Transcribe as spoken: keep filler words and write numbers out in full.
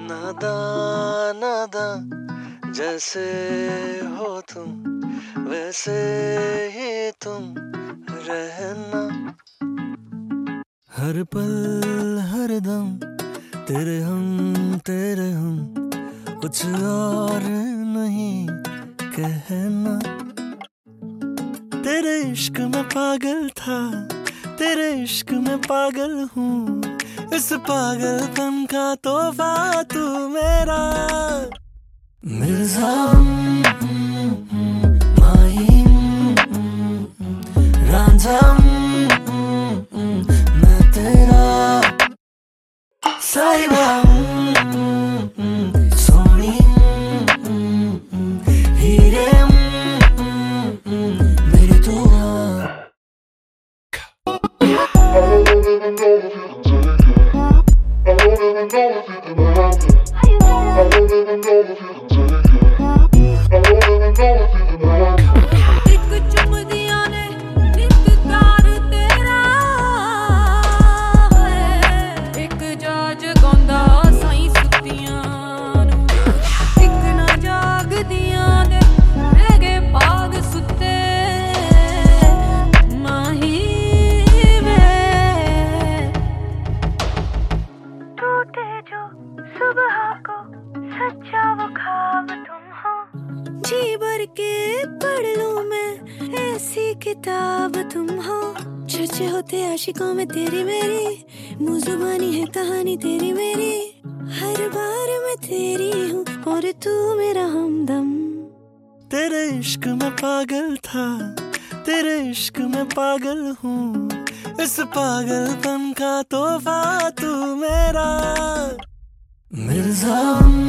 नादा नादा जैसे हो तुम वैसे ही तुम रहना। हर पल हर दम तेरे हम तेरे हम कुछ और नहीं कहना। तेरे इश्क में पागल था तेरे इश्क में पागल हूँ, इस पागलपन का तोहफा तू मेरा। मिर्ज़ा माही रांझा मैं तेरा साहिबा सोनी हीरे मेरी तू। I don't even know if you can take it. I don't even know if you can have it. I don't even know if you can take it. I don't even know if you can have it. एक चुम्मदियां ने नित्कार तेरा है, एक जाज गौंदा साईं सुतियां नू, एक ना जागदियां दे रह गए पाग सुते माही। सुबह को सच्चा वो ख्वाब तुम हो, जी भर के पढ़ लूं मैं ऐसी किताब तुम हो। चर्चे होते आशिकों में तेरी मेरी, मुँह जुबानी है कहानी तेरी मेरी। हर बार मैं तेरी हूँ और तू मेरा हमदम। तेरे इश्क में पागल था तेरे इश्क में पागल हूँ, इस पागलपन का तोहफा तू मेरा। मिर्ज़ा